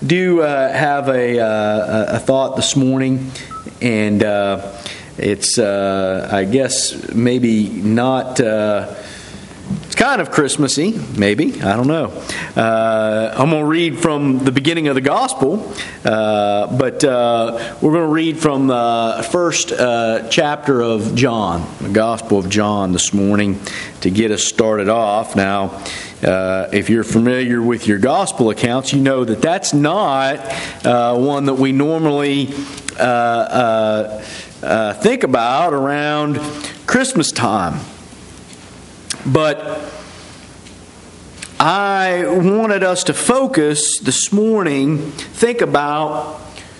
do have a thought this morning, and it's I guess maybe not. It's kind of Christmassy, maybe. I don't know. I'm going to read from the beginning of the Gospel, but we're going to read from the first chapter of John, the Gospel of John this morning, to get us started off. Now, if you're familiar with your Gospel accounts, you know that that's not one that we normally think about around Christmas time. But I wanted us to focus this morning, think about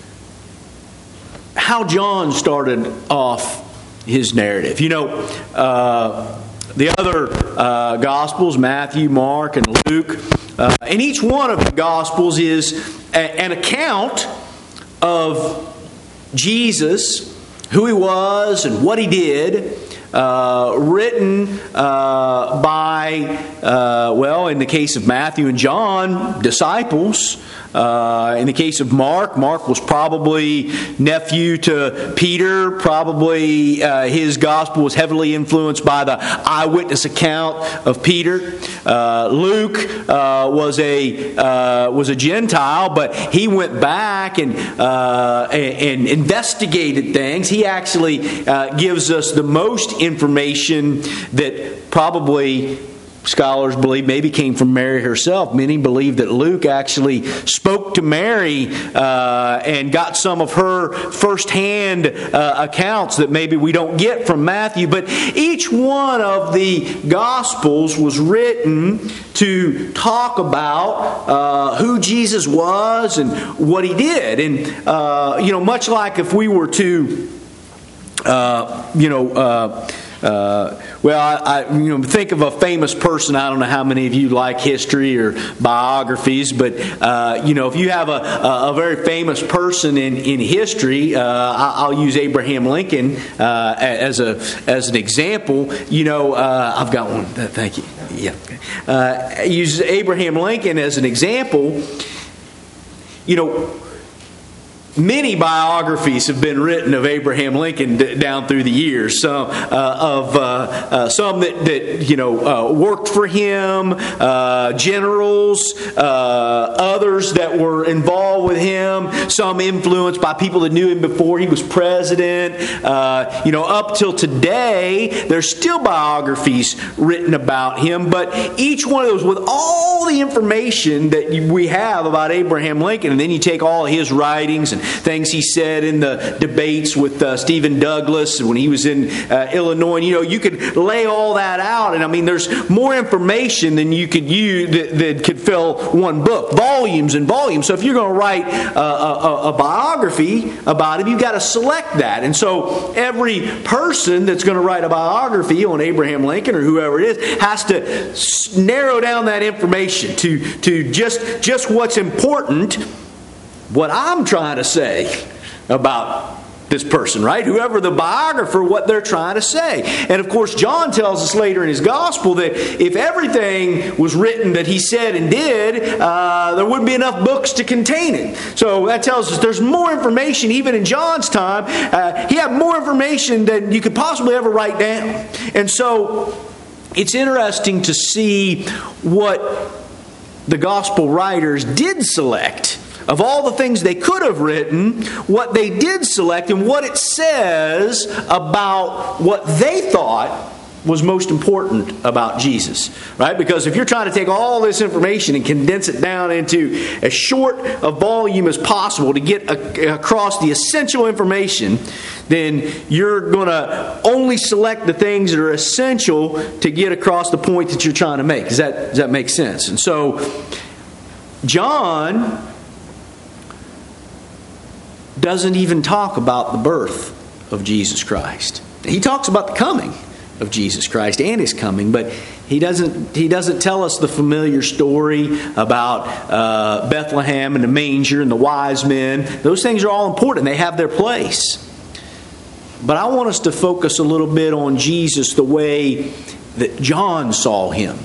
how John started off his narrative. You know, the other Gospels, Matthew, Mark, and Luke, and each one of the Gospels is an account of Jesus, who He was and what He did, written by, in the case of Matthew and John, disciples. In the case of Mark was probably nephew to Peter. Probably his gospel was heavily influenced by the eyewitness account of Peter. Luke was a Gentile, but he went back and investigated things. He actually gives us the most information that probably scholars believe maybe came from Mary herself. Many believe that Luke actually spoke to Mary and got some of her firsthand accounts that maybe we don't get from Matthew. But each one of the Gospels was written to talk about who Jesus was and what He did. And, much like if we were to, think of a famous person. I don't know how many of you like history or biographies, but if you have a very famous person in history, I'll use Abraham Lincoln as an example. I've got one. Thank you. Yeah, use Abraham Lincoln as an example. Many biographies have been written of Abraham Lincoln down through the years. Some that worked for him, generals, others that were involved with him. Some influenced by people that knew him before he was president. Up till today, there's still biographies written about him. But each one of those, with all the information that we have about Abraham Lincoln, and then you take all of his writings and things he said in the debates with Stephen Douglas when he was in Illinois. You could lay all that out, and there's more information than you could use that could fill one book, volumes and volumes. So if you're going to write a biography about him, you've got to select that. And so every person that's going to write a biography on Abraham Lincoln or whoever it is has to narrow down that information to just what's important. What I'm trying to say about this person, right? Whoever the biographer, what they're trying to say. And of course, John tells us later in his gospel that if everything was written that he said and did, there wouldn't be enough books to contain it. So that tells us there's more information, even in John's time. He had more information than you could possibly ever write down. And so it's interesting to see what the gospel writers did select. Of all the things they could have written, what they did select and what it says about what they thought was most important about Jesus. Right? Because if you're trying to take all this information and condense it down into as short a volume as possible to get across the essential information, then you're going to only select the things that are essential to get across the point that you're trying to make. Does that make sense? And so, John doesn't even talk about the birth of Jesus Christ. He talks about the coming of Jesus Christ and His coming, but he doesn't tell us the familiar story about Bethlehem and the manger and the wise men. Those things are all important. They have their place. But I want us to focus a little bit on Jesus the way that John saw Him.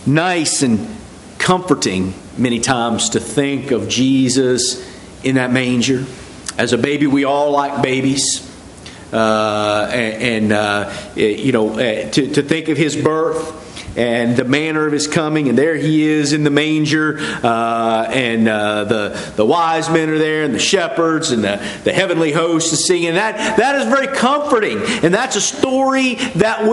nice and comforting many times to think of Jesus in that manger. As a baby, we all like babies. To think of His birth and the manner of His coming, and there He is in the manger, the wise men are there, and the shepherds, and the heavenly host is singing. That is very comforting, and that's a story that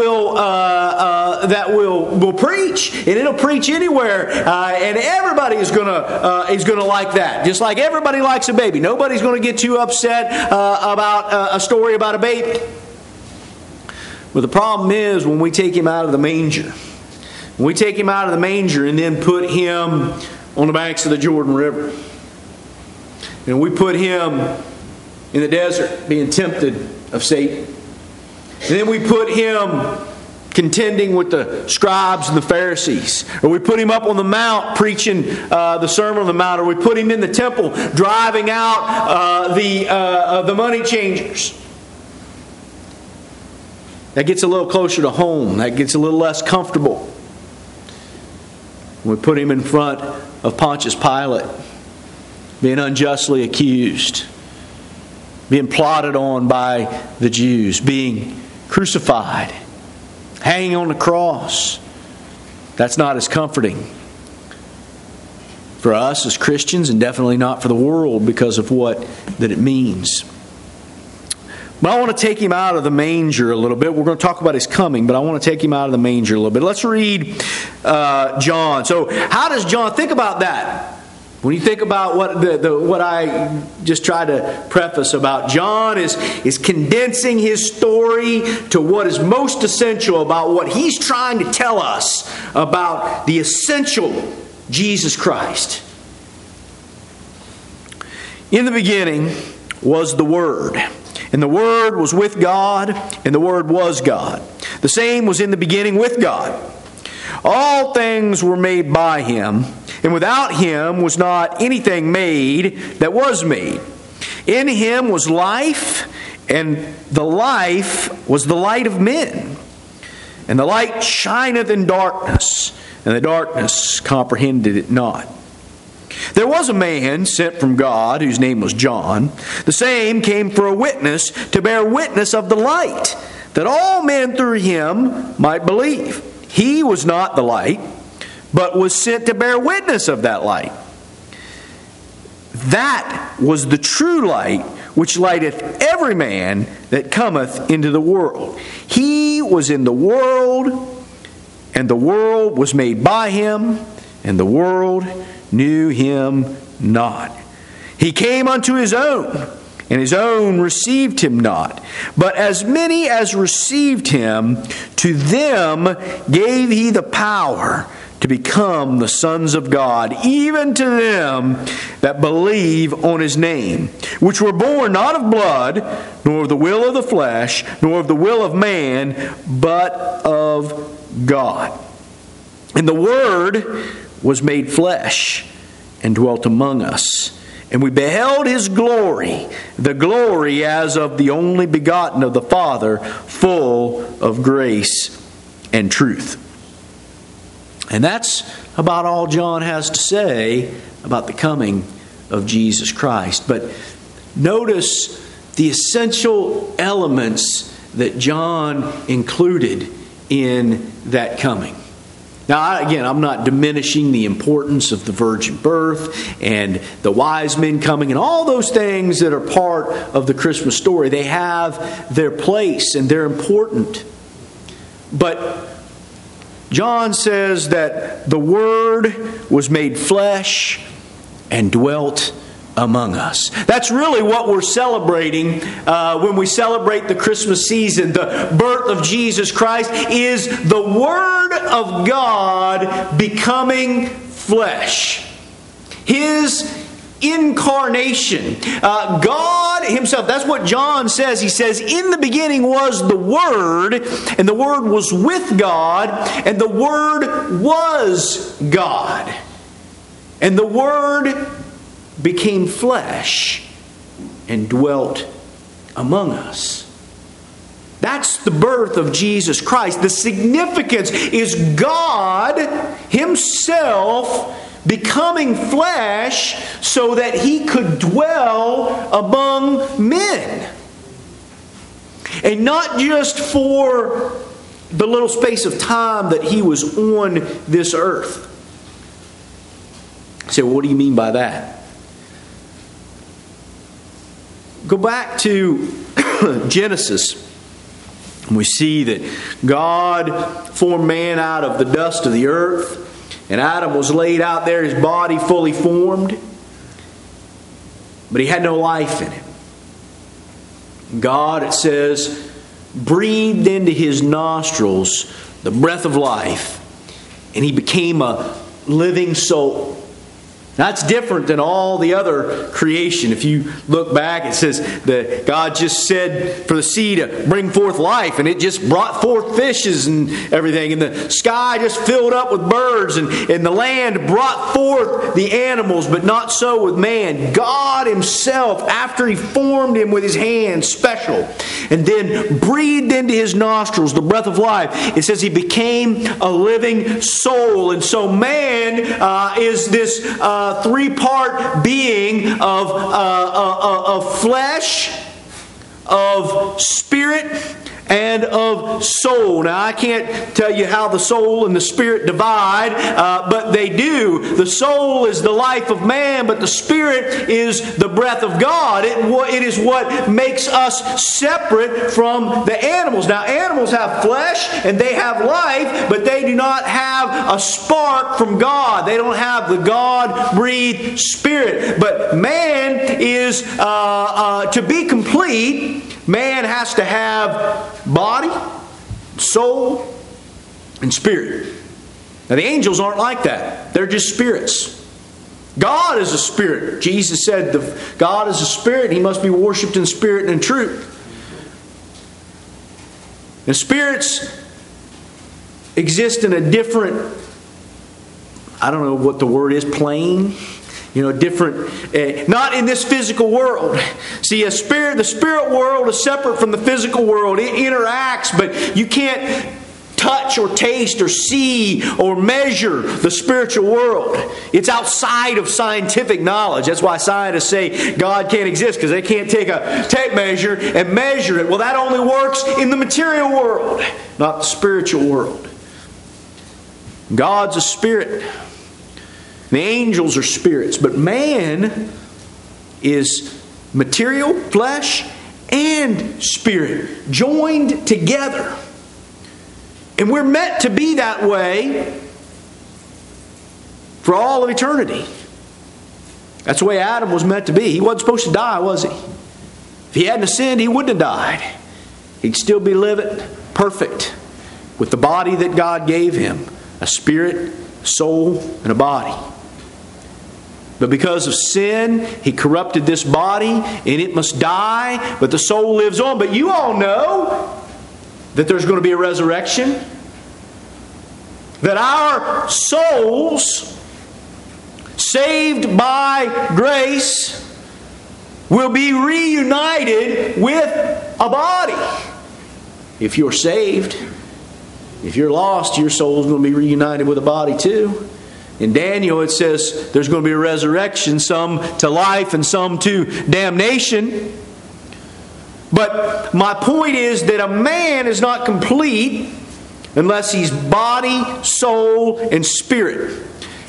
will preach, and it'll preach anywhere, and everybody is gonna like that. Just like everybody likes a baby, nobody's going to get too upset about a story about a baby. But the problem is when we take Him out of the manger. When we take Him out of the manger and then put Him on the banks of the Jordan River, and we put Him in the desert being tempted of Satan, and then we put Him contending with the scribes and the Pharisees, or we put Him up on the mount preaching the Sermon on the Mount, or we put Him in the temple driving out the money changers. That gets a little closer to home. That gets a little less comfortable. We put Him in front of Pontius Pilate, being unjustly accused, being plotted on by the Jews, being crucified, hanging on the cross. That's not as comforting for us as Christians, and definitely not for the world because of what that it means. But I want to take Him out of the manger a little bit. We're going to talk about His coming, but I want to take Him out of the manger a little bit. Let's read John. So how does John think about that? When you think about what I just tried to preface about, John is condensing his story to what is most essential about what he's trying to tell us about the essential Jesus Christ. In the beginning was the Word, and the Word was with God, and the Word was God. The same was in the beginning with God. All things were made by Him, and without Him was not anything made that was made. In Him was life, and the life was the light of men. And the light shineth in darkness, and the darkness comprehended it not. There was a man sent from God, whose name was John. The same came for a witness, to bear witness of the light, that all men through him might believe. He was not the light, but was sent to bear witness of that light. That was the true light, which lighteth every man that cometh into the world. He was in the world, and the world was made by Him, and the world knew Him not. He came unto His own, and His own received Him not. But as many as received Him, to them gave He the power to become the sons of God, even to them that believe on His name, which were born not of blood, nor of the will of the flesh, nor of the will of man, but of God. And the Word was made flesh and dwelt among us. And we beheld His glory, the glory as of the only begotten of the Father, full of grace and truth. And that's about all John has to say about the coming of Jesus Christ. But notice the essential elements that John included in that coming. Now, again, I'm not diminishing the importance of the virgin birth and the wise men coming and all those things that are part of the Christmas story. They have their place and they're important. But John says that the Word was made flesh and dwelt among us. That's really what we're celebrating when we celebrate the Christmas season. The birth of Jesus Christ is the Word of God becoming flesh. His incarnation. God Himself, that's what John says. He says, in the beginning was the Word, and the Word was with God, and the Word was God. And the Word became flesh and dwelt among us. That's the birth of Jesus Christ. The significance is God Himself becoming flesh so that He could dwell among men. And not just for the little space of time that He was on this earth. You say, well, what do you mean by that? Go back to Genesis. We see that God formed man out of the dust of the earth. And Adam was laid out there, his body fully formed. But he had no life in him. God, it says, breathed into his nostrils the breath of life. And he became a living soul. That's different than all the other creation. If you look back, it says that God just said for the sea to bring forth life, and it just brought forth fishes and everything. And the sky just filled up with birds, and the land brought forth the animals, but not so with man. God Himself, after He formed him with His hands, special, and then breathed into his nostrils the breath of life, it says he became a living soul. And so man is this three-part being of flesh, of spirit, and of soul. Now, I can't tell you how the soul and the spirit divide, but they do. The soul is the life of man, but the spirit is the breath of God. It is what makes us separate from the animals. Now, animals have flesh and they have life, but they do not have a spark from God. They don't have the God-breathed spirit. But man is, to be complete, man has to have body, soul, and spirit. Now the angels aren't like that. They're just spirits. God is a spirit. Jesus said God is a spirit. He must be worshipped in spirit and in truth. And spirits exist in a different, I don't know what the word is, plane. Different, not in this physical world. See, the spirit world is separate from the physical world. It interacts, but you can't touch or taste or see or measure the spiritual world. It's outside of scientific knowledge. That's why scientists say God can't exist, because they can't take a tape measure and measure it. Well, that only works in the material world, not the spiritual world. God's a spirit. The angels are spirits, but man is material, flesh, and spirit, joined together. And we're meant to be that way for all of eternity. That's the way Adam was meant to be. He wasn't supposed to die, was he? If he hadn't sinned, he wouldn't have died. He'd still be living perfect with the body that God gave him, a spirit, a soul, and a body. But because of sin, he corrupted this body, and it must die, but the soul lives on. But you all know that there's going to be a resurrection. That our souls, saved by grace, will be reunited with a body. If you're saved, if you're lost, your soul is going to be reunited with a body too. In Daniel it says there's going to be a resurrection, some to life and some to damnation. But my point is that a man is not complete unless he's body, soul, and spirit.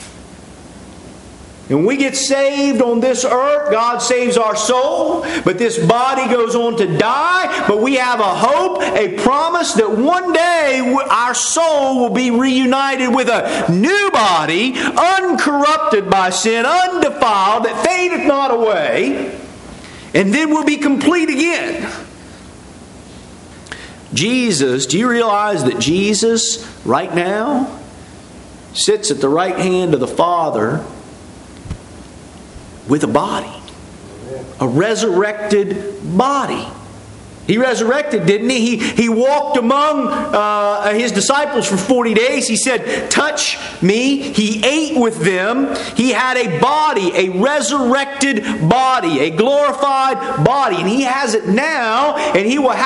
And when we get saved on this earth, God saves our soul, but this body goes on to die. But we have a hope, a promise that one day our soul will be reunited with a new body, uncorrupted by sin, undefiled, that fadeth not away, and then we'll be complete again. Jesus, do you realize that Jesus, right now, sits at the right hand of the Father with a body, a resurrected body? He resurrected, didn't he? He walked among His disciples for 40 days. He said, touch me. He ate with them. He had a body, a resurrected body, a glorified body. And He has it now, and He will have it for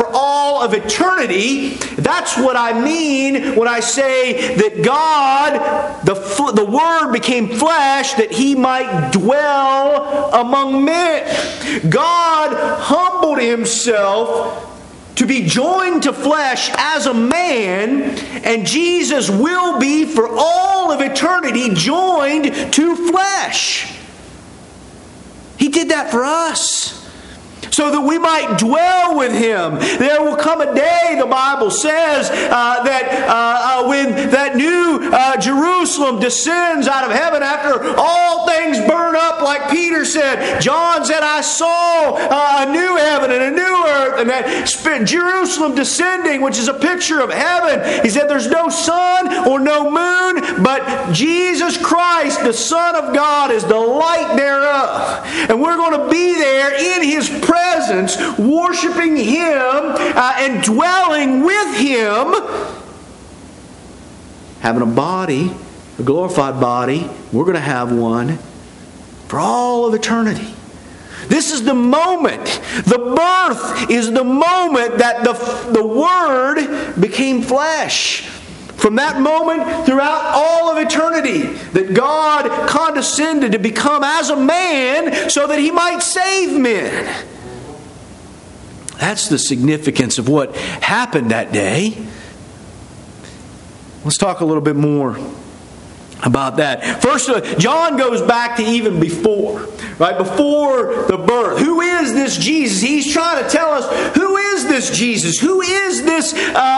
all of eternity. That's what I mean when I say that God, the Word became flesh that He might dwell among men. God humbled Himself to be joined to flesh as a man, and Jesus will be for all of eternity joined to flesh. He did that for us, so that we might dwell with Him. There will come a day, the Bible says, that when that new Jerusalem descends out of heaven after all things burn up, like Peter said. John said, I saw a new heaven and a new earth, and that Jerusalem descending, which is a picture of heaven. He said there's no sun or no moon, but Jesus Christ, the Son of God, is the light thereof. And we're going to be there in His presence, worshiping Him and dwelling with Him, having a body, a glorified body. We're going to have one for all of eternity. This is the moment. The birth is the moment that the Word became flesh. From that moment throughout all of eternity, that God condescended to become as a man so that He might save men. That's the significance of what happened that day. Let's talk a little bit more about that. First, John goes back to even before, right? Before the birth. Who is this Jesus? He's trying to tell us, who is this Jesus? Who is this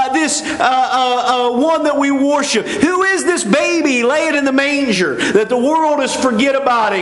one that we worship? Who is this baby laying in the manger that the world is forgetting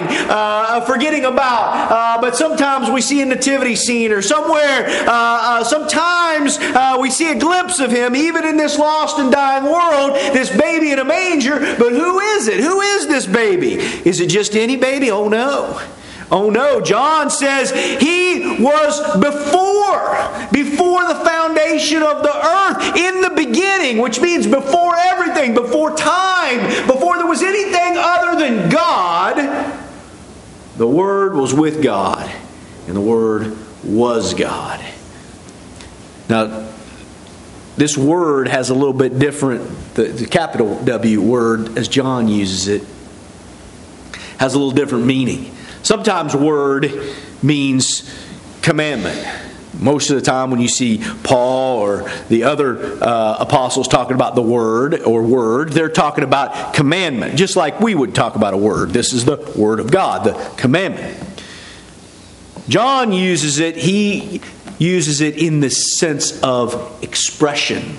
about? But sometimes we see a nativity scene or somewhere. Sometimes we see a glimpse of Him, even in this lost and dying world, this baby in a manger. But who is it? Who is this baby? Is it just any baby? Oh no. Oh no. John says He was before the foundation of the earth, in the beginning, which means before everything, before time, before there was anything other than God. The Word was with God, and the Word was God. Now, this word has a little bit different, the capital W word, as John uses it, has a little different meaning. Sometimes word means commandment. Most of the time when you see Paul or the other apostles talking about the word or word, they're talking about commandment, just like we would talk about a word. This is the Word of God, the commandment. John uses it, he uses it in the sense of expression.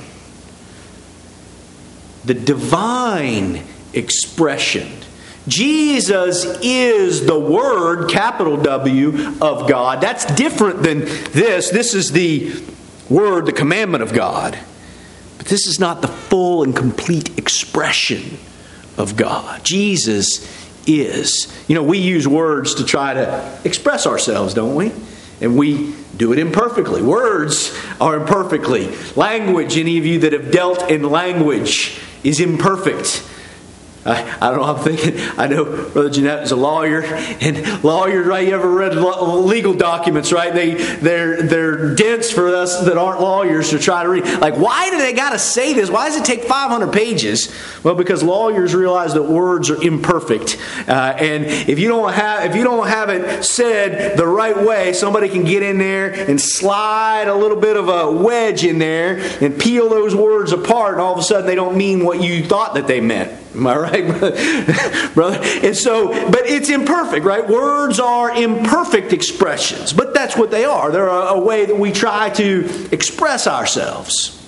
The divine expression. Jesus is the Word, capital W, of God. That's different than this. This is the Word, the commandment of God. But this is not the full and complete expression of God. Jesus is. You know, we use words to try to express ourselves, don't we? And we do it imperfectly. Words are imperfectly. Language, any of you that have dealt in language, is imperfect. I don't know, I'm thinking, I know Brother Jeanette is a lawyer, and lawyers, right, you ever read legal documents, right? They're dense for us that aren't lawyers to try to read. Like, why do they got to say this? Why does it take 500 pages? Well, because lawyers realize that words are imperfect. And if you don't have it said the right way, somebody can get in there and slide a little bit of a wedge in there and peel those words apart, and all of a sudden they don't mean what you thought that they meant. Am I right, brother? And so, but it's imperfect, right? Words are imperfect expressions, but that's what they are. They're a way that we try to express ourselves.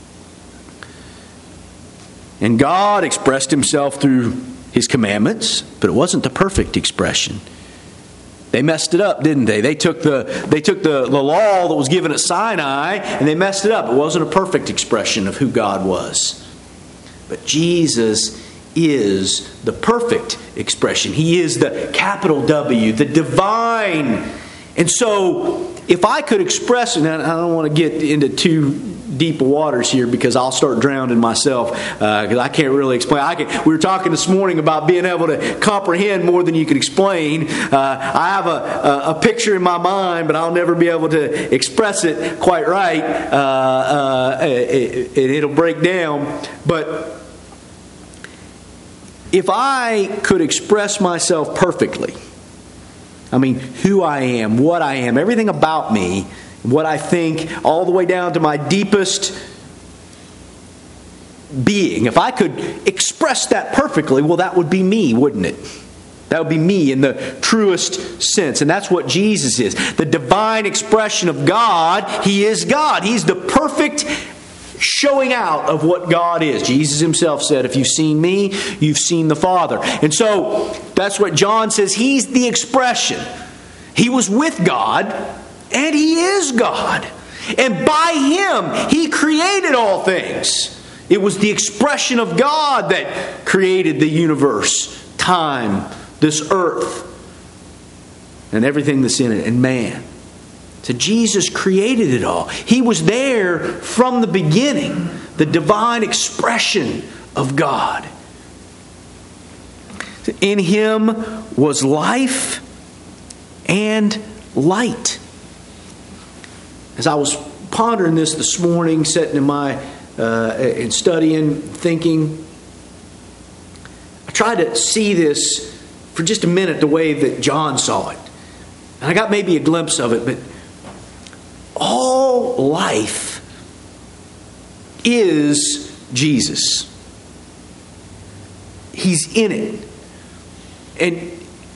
And God expressed Himself through His commandments, but it wasn't the perfect expression. They messed it up, didn't they? They took the law that was given at Sinai and they messed it up. It wasn't a perfect expression of who God was. But Jesus is the perfect expression. He is the capital W, the divine. And so, if I could express, and I don't want to get into too deep waters here because I'll start drowning myself because I can't really explain. We were talking this morning about being able to comprehend more than you can explain. I have a picture in my mind, but I'll never be able to express it quite right. It'll break down. But if I could express myself perfectly, I mean, who I am, what I am, everything about me, what I think, all the way down to my deepest being. If I could express that perfectly, well, that would be me, wouldn't it? That would be me in the truest sense. And that's what Jesus is. The divine expression of God. He is God. He's the perfect showing out of what God is. Jesus himself said, if you've seen me, you've seen the Father. And so that's what John says. He's the expression. He was with God, and He is God. And by Him, He created all things. It was the expression of God that created the universe, time, this earth, and everything that's in it, and man. So Jesus created it all. He was there from the beginning, the divine expression of God. In Him was life and light. As I was pondering this morning, sitting in my and studying, thinking, I tried to see this for just a minute the way that John saw it. And I got maybe a glimpse of it, but all life is Jesus. He's in it. And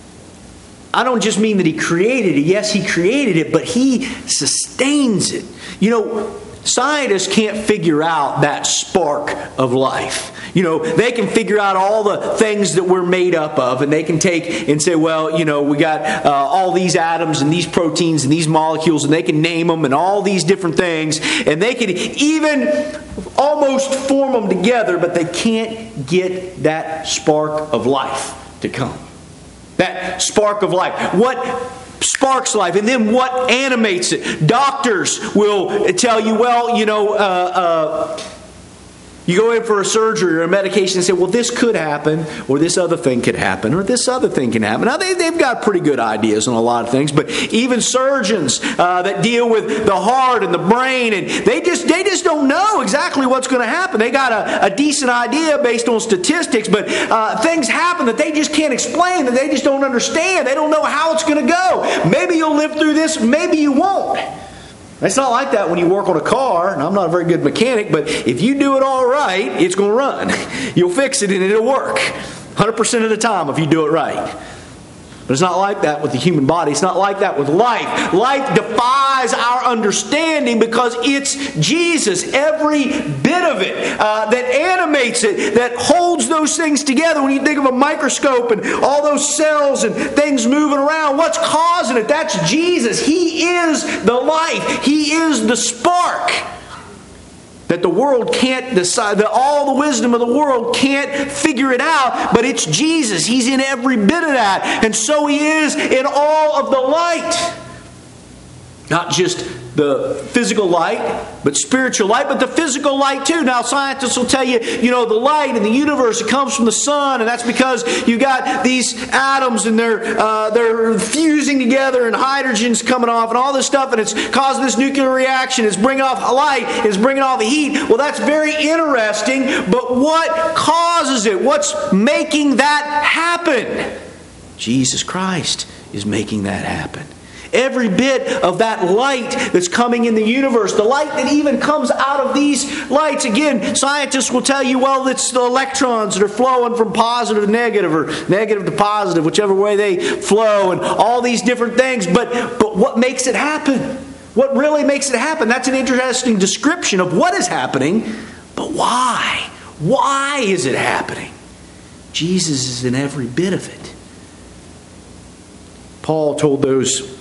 I don't just mean that He created it. Yes, He created it, but He sustains it. You know, scientists can't figure out that spark of life. You know, they can figure out all the things that we're made up of, and they can take and say, well, you know, we got all these atoms and these proteins and these molecules, and they can name them and all these different things, and they can even almost form them together, but they can't get that spark of life to come. That spark of life. What sparks life, and then what animates it? Doctors will tell you, well, you know, you go in for a surgery or a medication and say, well, this could happen, or this other thing could happen, or this other thing can happen. Now, they've got pretty good ideas on a lot of things, but even surgeons that deal with the heart and the brain, and they just don't know exactly what's going to happen. They got a decent idea based on statistics, but things happen that they just can't explain, that they just don't understand. They don't know how it's going to go. Maybe you'll live through this, maybe you won't. It's not like that when you work on a car, and I'm not a very good mechanic, but if you do it all right, it's going to run. You'll fix it and it'll work 100% of the time if you do it right. But it's not like that with the human body. It's not like that with life. Life defies our understanding because it's Jesus. Every bit of it that animates it, that holds those things together. When you think of a microscope and all those cells and things moving around, what's causing it? That's Jesus. He is the life. He is the spark that the world can't decide, that all the wisdom of the world can't figure it out, but it's Jesus. He's in every bit of that. And so He is in all of the light. Not just the physical light, but spiritual light, but the physical light too. Now, scientists will tell you, you know, the light in the universe, it comes from the sun, and that's because you got these atoms and they're fusing together, and hydrogen's coming off, and all this stuff, and it's causing this nuclear reaction. It's bringing off light. It's bringing off heat. Well, that's very interesting, but what causes it? What's making that happen? Jesus Christ is making that happen. Every bit of that light that's coming in the universe, the light that even comes out of these lights. Again, scientists will tell you, well, it's the electrons that are flowing from positive to negative, or negative to positive, whichever way they flow, and all these different things. But what makes it happen? What really makes it happen? That's an interesting description of what is happening, but why? Why is it happening? Jesus is in every bit of it. Paul told those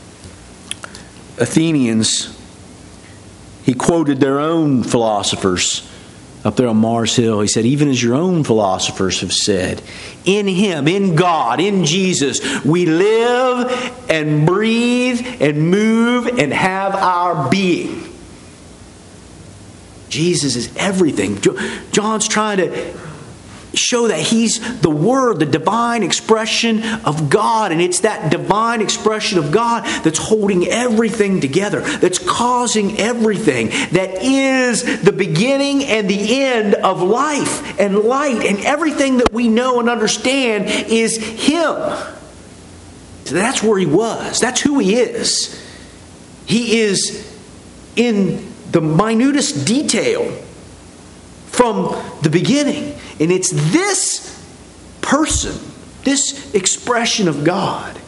Athenians, he quoted their own philosophers up there on Mars Hill. He said, even as your own philosophers have said, in Him, in God, in Jesus, we live and breathe and move and have our being. Jesus is everything. John's trying to show that He's the Word, the divine expression of God. And it's that divine expression of God that's holding everything together, that's causing everything, that is the beginning and the end of life and light. And everything that we know and understand is Him. So that's where He was. That's who He is. He is in the minutest detail from the beginning. And it's this person, this expression of God,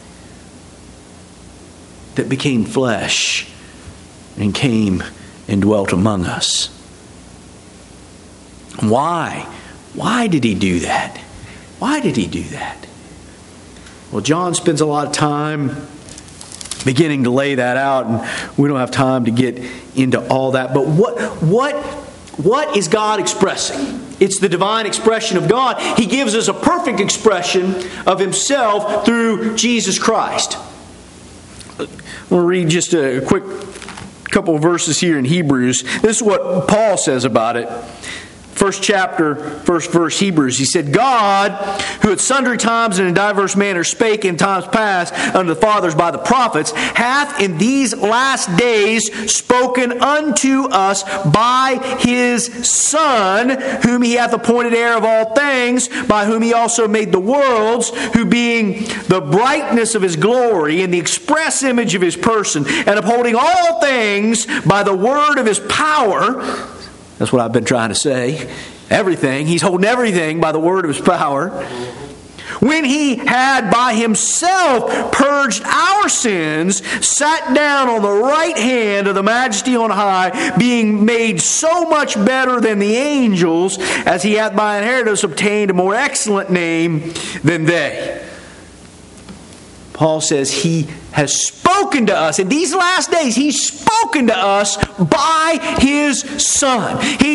that became flesh and came and dwelt among us. Why? Why did He do that? Why did He do that? Well, John spends a lot of time beginning to lay that out, and we don't have time to get into all that. But what is God expressing? It's the divine expression of God. He gives us a perfect expression of Himself through Jesus Christ. I'm going to read just a quick couple of verses here in Hebrews. This is what Paul says about it. First chapter, first verse, Hebrews. He said, God, who at sundry times and in diverse manners spake in times past unto the fathers by the prophets, hath in these last days spoken unto us by His Son, whom He hath appointed heir of all things, by whom He also made the worlds, who being the brightness of His glory and the express image of His person, and upholding all things by the word of His power. That's what I've been trying to say. Everything. He's holding everything by the word of His power. When He had by Himself purged our sins, sat down on the right hand of the Majesty on high, being made so much better than the angels, as He hath by inheritance obtained a more excellent name than they. Paul says He has spoken to us. In these last days, He's spoken to us by His Son.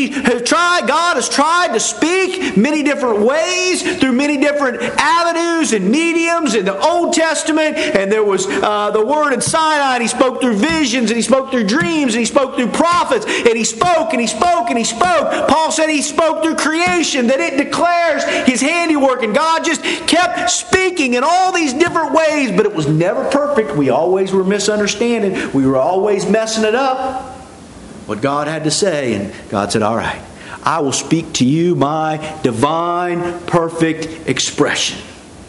God has tried to speak many different ways, through many different avenues and mediums in the Old Testament. And there was the Word in Sinai, and He spoke through visions, and He spoke through dreams, and He spoke through prophets, and He spoke, and He spoke, and He spoke. Paul said He spoke through creation, that it declares His handiwork, and God just kept speaking in all these different ways, but it was never perfect. We always were misunderstanding. We were always messing it up. What God had to say, and God said, all right, I will speak to you my divine, perfect expression.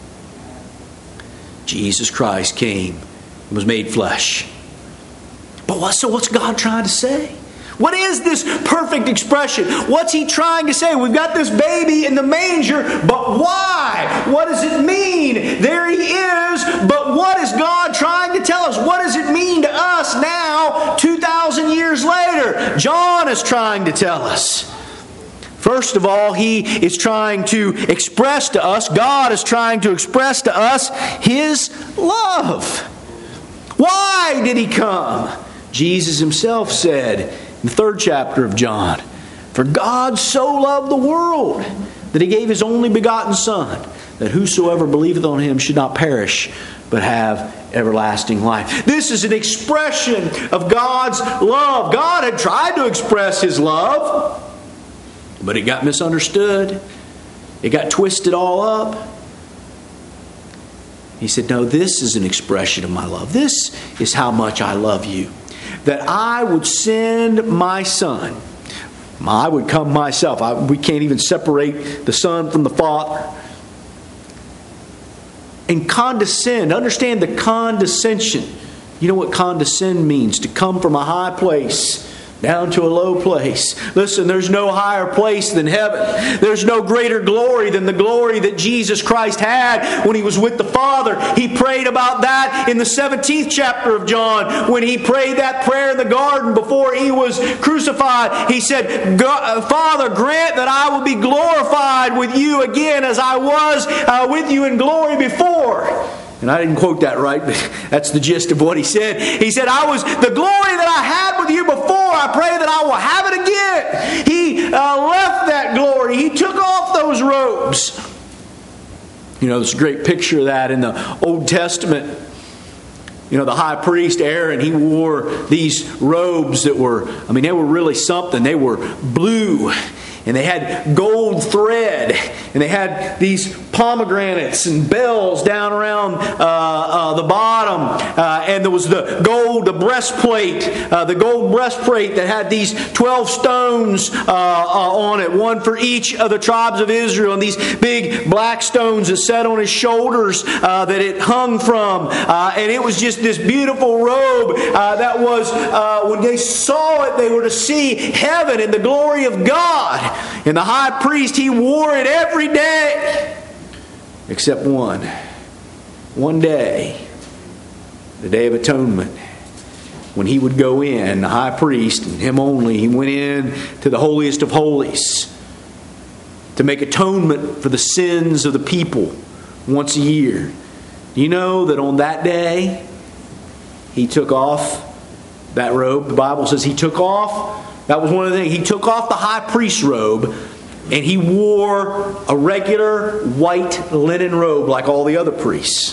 Jesus Christ came and was made flesh. But what's God trying to say? What is this perfect expression? What's He trying to say? We've got this baby in the manger, but why? What does it mean? There He is, but what is God trying to tell us? What does it mean to us now, 2,000 years later? John is trying to tell us. First of all, he is trying to express to us, God is trying to express to us His love. Why did He come? Jesus Himself said, in the 3rd chapter of John, for God so loved the world that He gave His only begotten Son, that whosoever believeth on Him should not perish, but have everlasting life. This is an expression of God's love. God had tried to express His love, but it got misunderstood. It got twisted all up. He said, no, this is an expression of my love. This is how much I love you. That I would send my Son. I would come myself. We can't even separate the Son from the Father. And condescend. Understand the condescension. You know what condescend means? To come from a high place down to a low place. Listen, there's no higher place than heaven. There's no greater glory than the glory that Jesus Christ had when He was with the Father. He prayed about that in the 17th chapter of John. When He prayed that prayer in the garden before He was crucified, He said, Father, grant that I will be glorified with you again as I was with you in glory before. And I didn't quote that right, but that's the gist of what He said. He said, the glory that I had with you before, I pray that I will have it again. He left that glory. He took off those robes. You know, there's a great picture of that in the Old Testament the high priest Aaron, he wore these robes that were, they were really something. They were blue, and they had gold thread, and they had these pomegranates and bells down around the bottom, and there was the gold breastplate that had these 12 stones on it, one for each of the tribes of Israel, and these big black stones that sat on his shoulders that it hung from, and it was just this beautiful robe that was, when they saw it, they were to see heaven and the glory of God. And the high priest, he wore it every day. Except one day, the Day of Atonement, when he would go in, the high priest, and him only, he went in to the holiest of holies to make atonement for the sins of the people once a year. Do you know that on that day, he took off that robe? The Bible says he took off. That was one of the things. He took off the high priest's robe, and he wore a regular white linen robe like all the other priests.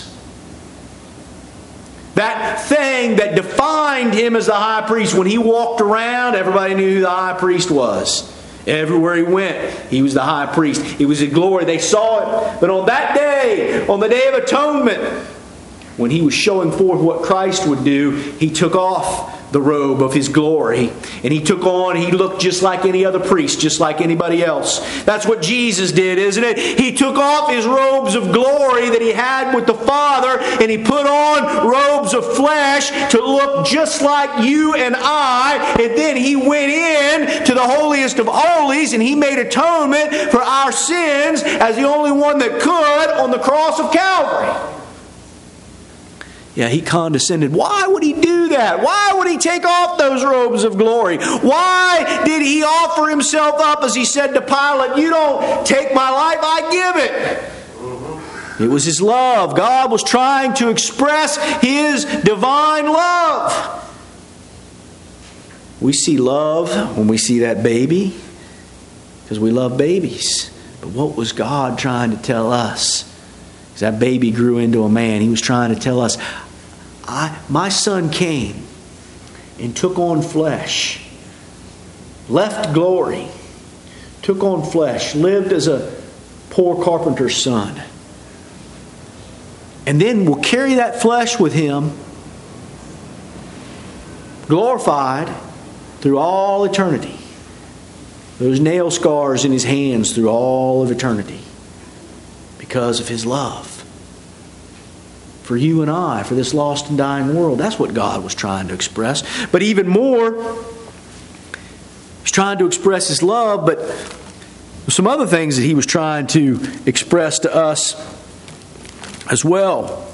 That thing that defined him as the high priest, when he walked around, everybody knew who the high priest was. Everywhere he went, he was the high priest. It was his glory. They saw it. But on that day, on the Day of Atonement, when he was showing forth what Christ would do, he took off the robe of his glory, and he looked just like any other priest, just like anybody else. That's what Jesus did, isn't it? He took off his robes of glory that he had with the Father, and he put on robes of flesh to look just like you and I, and then he went in to the holiest of holies, and he made atonement for our sins as the only one that could on the cross of Calvary. Yeah, he condescended. Why would he do that? Why would he take off those robes of glory? Why did he offer himself up, as he said to Pilate, "You don't take my life, I give it"? It was his love. God was trying to express his divine love. We see love when we see that baby, because we love babies. But what was God trying to tell us? As that baby grew into a man, he was trying to tell us, my son came and took on flesh, left glory, took on flesh, lived as a poor carpenter's son, and then will carry that flesh with him, glorified through all eternity. Those nail scars in his hands through all of eternity, because of his love for you and I, for this lost and dying world. That's what God was trying to express. But even more, he's trying to express his love, but some other things that he was trying to express to us as well.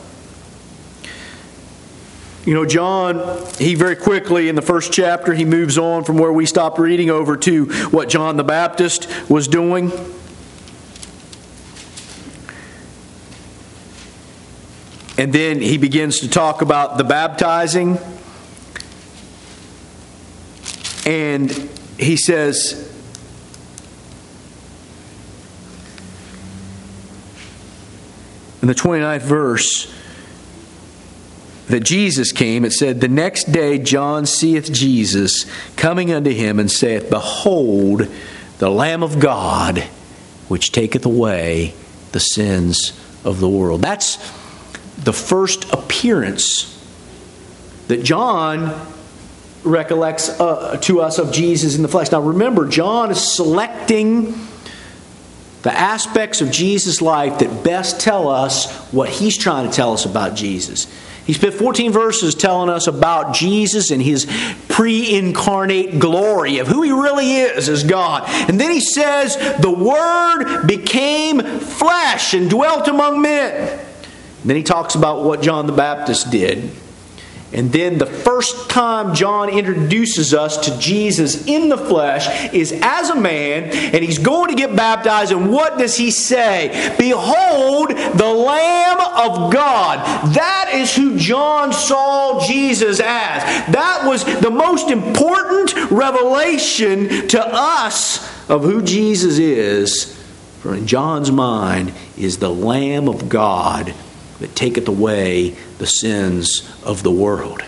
John, he very quickly in the first chapter, he moves on from where we stopped reading over to what John the Baptist was doing. And then he begins to talk about the baptizing. And he says, in the 29th verse, that Jesus came, it said, "The next day John seeth Jesus coming unto him, and saith, Behold, the Lamb of God, which taketh away the sins of the world." That's the first appearance that John recollects to us of Jesus in the flesh. Now remember, John is selecting the aspects of Jesus' life that best tell us what he's trying to tell us about Jesus. He spent 14 verses telling us about Jesus and his pre-incarnate glory of who he really is as God. And then he says, "The Word became flesh and dwelt among men." And then he talks about what John the Baptist did. And then the first time John introduces us to Jesus in the flesh is as a man, and he's going to get baptized. And what does he say? "Behold, the Lamb of God." That is who John saw Jesus as. That was the most important revelation to us of who Jesus is. For in John's mind is the Lamb of God, that taketh away the sins of the world.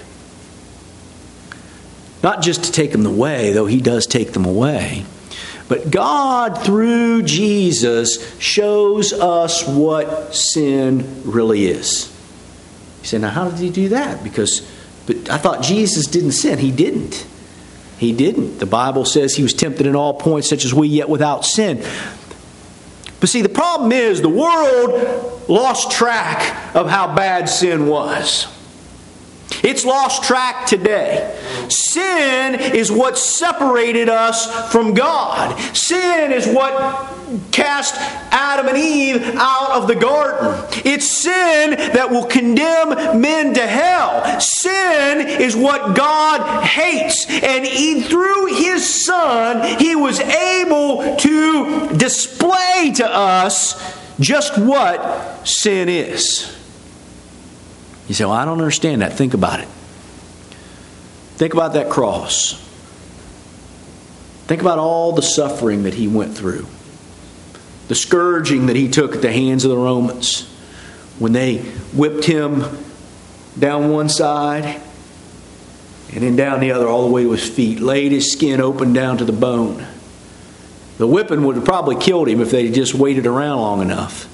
Not just to take them away, though He does take them away, but God, through Jesus, shows us what sin really is. You say, now how did He do that? But I thought Jesus didn't sin. He didn't. He didn't. The Bible says He was tempted in all points such as we, yet without sin. But see, the problem is the world lost track of how bad sin was. It's lost track today. Sin is what separated us from God. Sin is what cast Adam and Eve out of the garden. It's sin that will condemn men to hell. Sin is what God hates. And through His Son, He was able to display to us just what sin is. You say, well, I don't understand that. Think about it. Think about that cross. Think about all the suffering that He went through. The scourging that He took at the hands of the Romans. When they whipped Him down one side and then down the other all the way to His feet. Laid His skin open down to the bone. The whipping would have probably killed Him if they had just waited around long enough.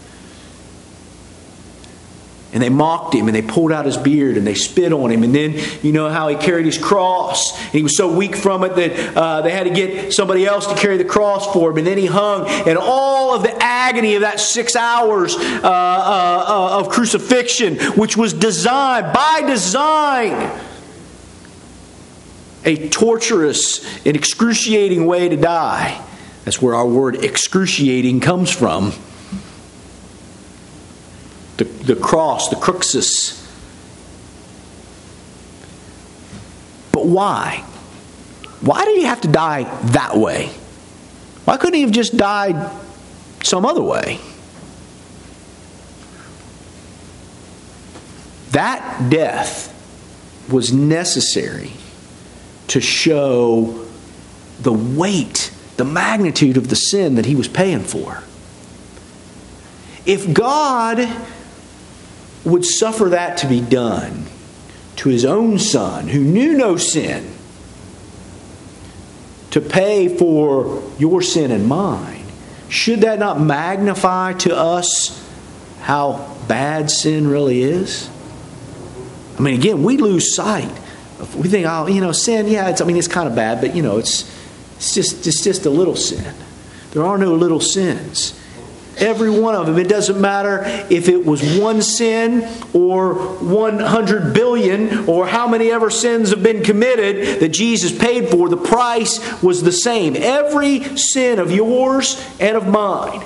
And they mocked Him, and they pulled out His beard, and they spit on Him. And then, you know how He carried His cross. And He was so weak from it that they had to get somebody else to carry the cross for Him. And then He hung. And all of the agony of that 6 hours of crucifixion, which was designed, by design, a torturous and excruciating way to die. That's where our word excruciating comes from. The cross, the cruxus. But why? Why did He have to die that way? Why couldn't He have just died some other way? That death was necessary to show the weight, the magnitude of the sin that He was paying for. If God would suffer that to be done to His own Son, who knew no sin, to pay for your sin and mine, should that not magnify to us how bad sin really is? I mean, again, we lose sight. We think, sin, it's kind of bad, but it's just a little sin. There are no little sins. Every one of them. It doesn't matter if it was one sin or 100 billion or how many ever sins have been committed that Jesus paid for. The price was the same. Every sin of yours and of mine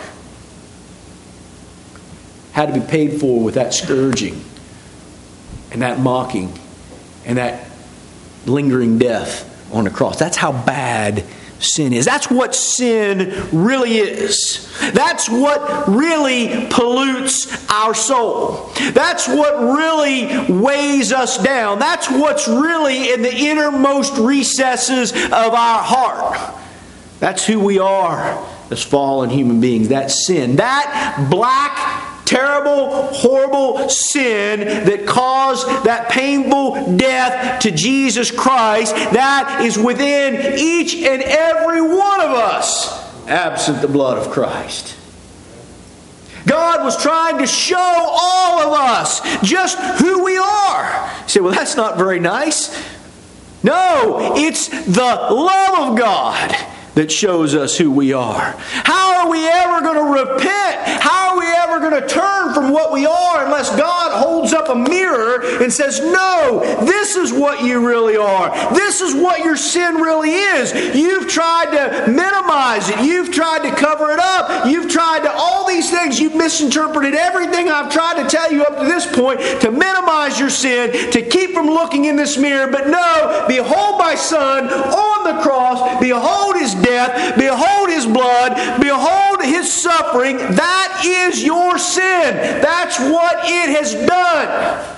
had to be paid for with that scourging and that mocking and that lingering death on the cross. That's how bad sin is. That's what sin really is. That's what really pollutes our soul. That's what really weighs us down. That's what's really in the innermost recesses of our heart. That's who we are as fallen human beings. That sin. That black, terrible, horrible sin that caused that painful death to Jesus Christ, that is within each and every one of us, absent the blood of Christ. God was trying to show all of us just who we are. You say, well, that's not very nice. No, it's the love of God that shows us who we are. How are we ever going to repent? How are we ever going to turn from what we are unless God holds up a mirror and says, no, this is what you really are. This is what your sin really is. You've tried to minimize it. You've tried to cover it up. You've tried to all these things. You've misinterpreted everything I've tried to tell you up to this point to minimize your sin, to keep from looking in this mirror. But no, behold my Son on the cross. Behold His death. Behold His blood. Behold His suffering. That is your sin. That's what it has done.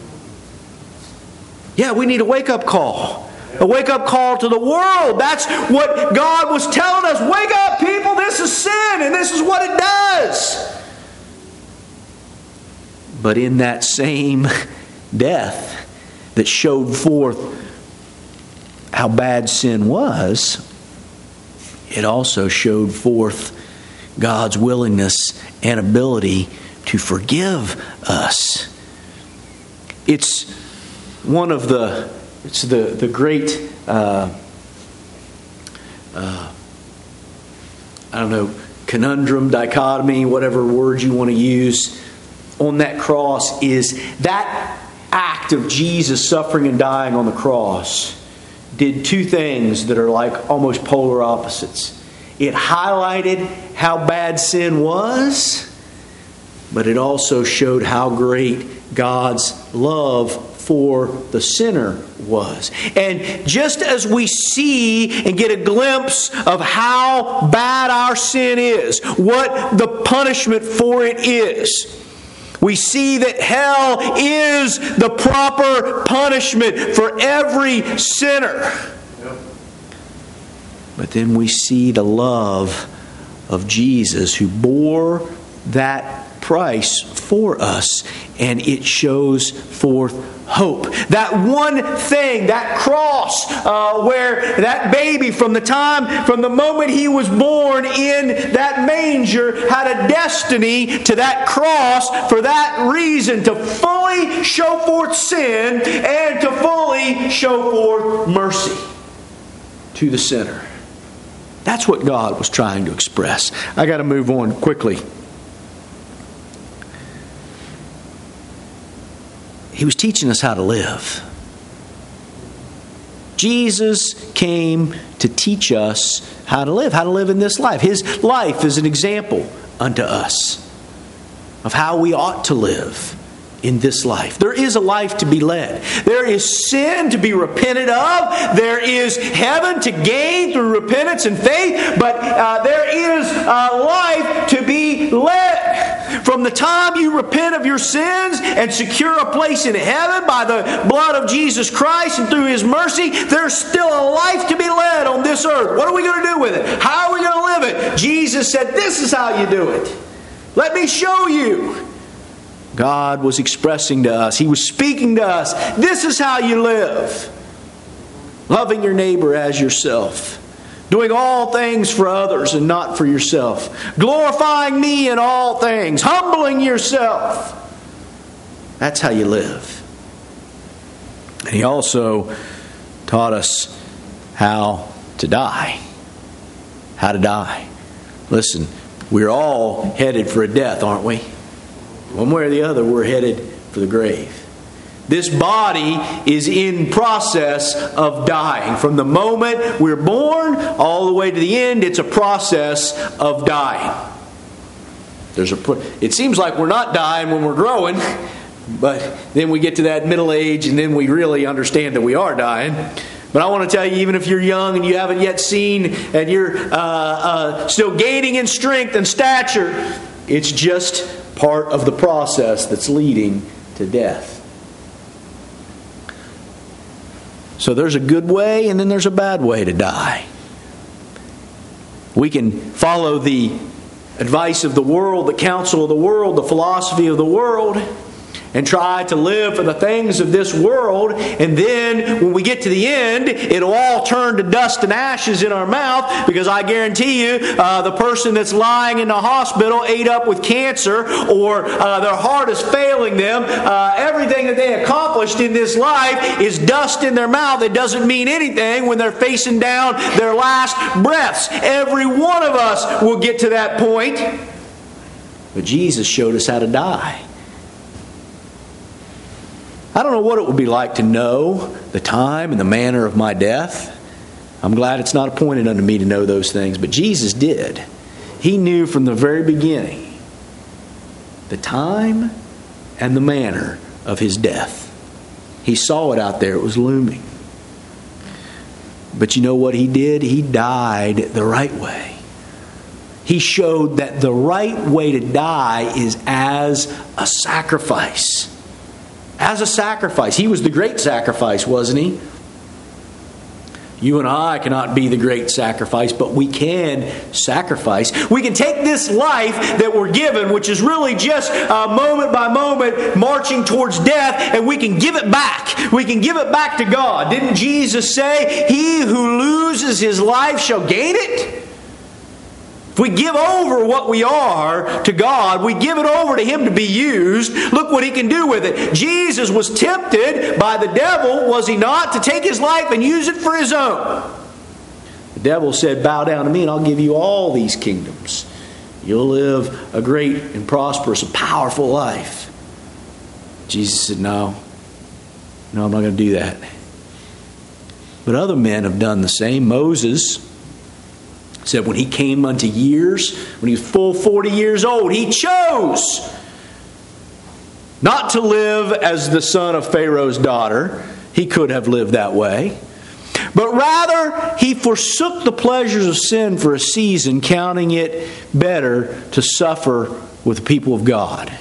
Yeah, we need a wake-up call. A wake-up call to the world. That's what God was telling us. Wake up, people. This is sin, and this is what it does. But in that same death that showed forth how bad sin was, it also showed forth God's willingness and ability to forgive us. It's one of the great conundrum, dichotomy, whatever word you want to use on that cross, is that act of Jesus suffering and dying on the cross did two things that are like almost polar opposites. It highlighted how bad sin was, but it also showed how great God's love for the sinner was. And just as we see and get a glimpse of how bad our sin is, what the punishment for it is, we see that hell is the proper punishment for every sinner. But then we see the love of Jesus who bore that price for us, and it shows forth hope. That one thing, that cross, where that baby from the moment he was born in that manger had a destiny to that cross for that reason, to fully show forth sin and to fully show forth mercy to the sinner. That's what God was trying to express. I got to move on quickly. He was teaching us how to live. Jesus came to teach us how to live in this life. His life is an example unto us of how we ought to live in this life. There is a life to be led. There is sin to be repented of. There is heaven to gain through repentance and faith. But there is a life to be led. From the time you repent of your sins and secure a place in heaven by the blood of Jesus Christ and through His mercy, there's still a life to be led on this earth. What are we going to do with it? How are we going to live it? Jesus said, this is how you do it. Let me show you. God was expressing to us. He was speaking to us. This is how you live. Loving your neighbor as yourself. Doing all things for others and not for yourself. Glorifying me in all things. Humbling yourself. That's how you live. And He also taught us how to die. How to die. Listen, we're all headed for a death, aren't we? One way or the other, we're headed for the grave. This body is in process of dying. From the moment we're born all the way to the end, it's a process of dying. It seems like we're not dying when we're growing, but then we get to that middle age and then we really understand that we are dying. But I want to tell you, even if you're young and you haven't yet seen and you're still gaining in strength and stature, it's just part of the process that's leading to death. So there's a good way and then there's a bad way to die. We can follow the advice of the world, the counsel of the world, the philosophy of the world, and try to live for the things of this world, and then when we get to the end, it'll all turn to dust and ashes in our mouth, because I guarantee you, the person that's lying in the hospital ate up with cancer, or their heart is failing them. Everything that they accomplished in this life is dust in their mouth. It doesn't mean anything when they're facing down their last breaths. Every one of us will get to that point. But Jesus showed us how to die. I don't know what it would be like to know the time and the manner of my death. I'm glad it's not appointed unto me to know those things, but Jesus did. He knew from the very beginning the time and the manner of His death. He saw it out there. It was looming. But you know what He did? He died the right way. He showed that the right way to die is as a sacrifice. As a sacrifice. He was the great sacrifice, wasn't He? You and I cannot be the great sacrifice, but we can sacrifice. We can take this life that we're given, which is really just moment by moment marching towards death, and we can give it back. We can give it back to God. Didn't Jesus say, "He who loses his life shall gain it"? If we give over what we are to God, we give it over to Him to be used, look what He can do with it. Jesus was tempted by the devil, was He not, to take His life and use it for His own. The devil said, "Bow down to me and I'll give you all these kingdoms. You'll live a great and prosperous and powerful life." Jesus said, No, I'm not going to do that. But other men have done the same. Moses said when he came unto years, when he was full 40 years old, he chose not to live as the son of Pharaoh's daughter. He could have lived that way. But rather, he forsook the pleasures of sin for a season, counting it better to suffer with the people of God.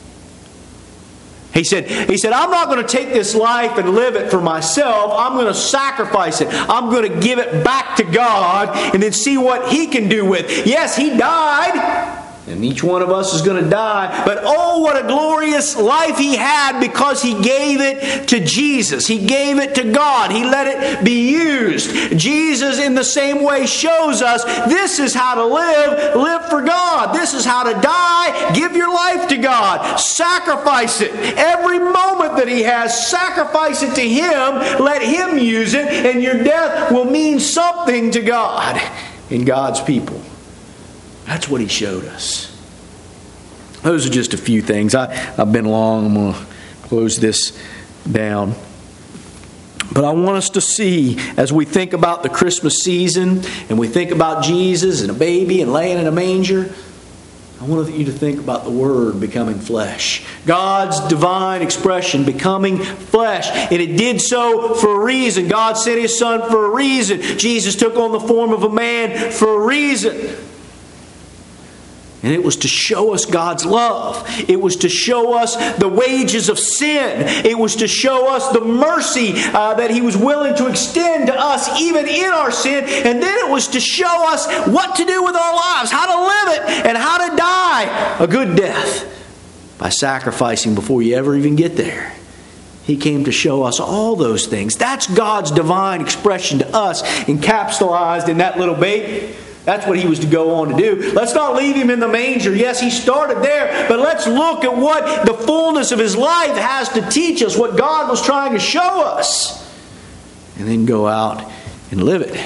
He said, "I'm not going to take this life and live it for myself. I'm going to sacrifice it. I'm going to give it back to God and then see what He can do with it." Yes, He died. And each one of us is going to die. But oh, what a glorious life He had because He gave it to Jesus. He gave it to God. He let it be used. Jesus in the same way shows us this is how to live. Live for God. This is how to die. Give your life to God. Sacrifice it. Every moment that He has, sacrifice it to Him. Let Him use it. And your death will mean something to God and God's people. That's what He showed us. Those are just a few things. I've been long. I'm going to close this down. But I want us to see, as we think about the Christmas season, and we think about Jesus and a baby and laying in a manger, I want you to think about the Word becoming flesh. God's divine expression becoming flesh. And it did so for a reason. God sent His Son for a reason. Jesus took on the form of a man for a reason. And it was to show us God's love. It was to show us the wages of sin. It was to show us the mercy that He was willing to extend to us even in our sin. And then it was to show us what to do with our lives, how to live it, and how to die a good death by sacrificing before you ever even get there. He came to show us all those things. That's God's divine expression to us, encapsulated in that little baby. That's what He was to go on to do. Let's not leave Him in the manger. Yes, He started there, but let's look at what the fullness of His life has to teach us, what God was trying to show us, and then go out and live it.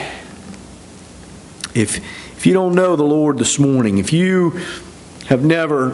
If you don't know the Lord this morning, if you have never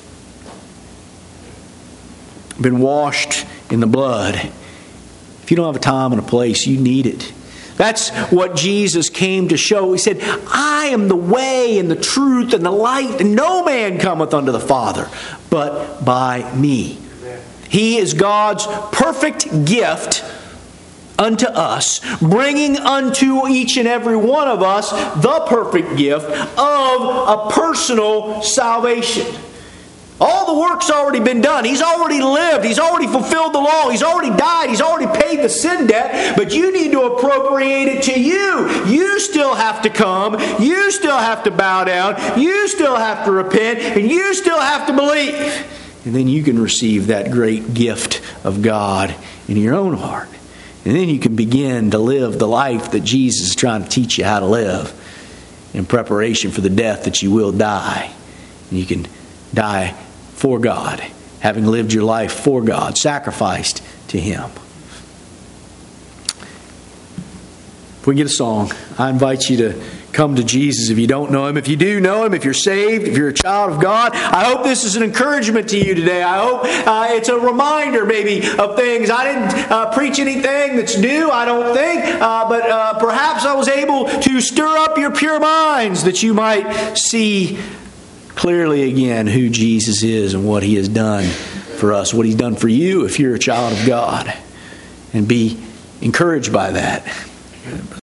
been washed in the blood, if you don't have a time and a place, you need it. That's what Jesus came to show. He said, "I am the way and the truth and the light, and no man cometh unto the Father but by me." He is God's perfect gift unto us, bringing unto each and every one of us the perfect gift of a personal salvation. All the work's already been done. He's already lived. He's already fulfilled the law. He's already died. He's already paid the sin debt. But you need to appropriate it to you. You still have to come. You still have to bow down. You still have to repent. And you still have to believe. And then you can receive that great gift of God in your own heart. And then you can begin to live the life that Jesus is trying to teach you how to live in preparation for the death that you will die. And you can die for God, having lived your life for God, sacrificed to Him. If we get a song, I invite you to come to Jesus if you don't know Him. If you do know Him, if you're saved, if you're a child of God, I hope this is an encouragement to you today. I hope it's a reminder maybe of things. I didn't preach anything that's new, I don't think, but perhaps I was able to stir up your pure minds that you might see clearly again who Jesus is and what He has done for us, what He's done for you if you're a child of God, and be encouraged by that.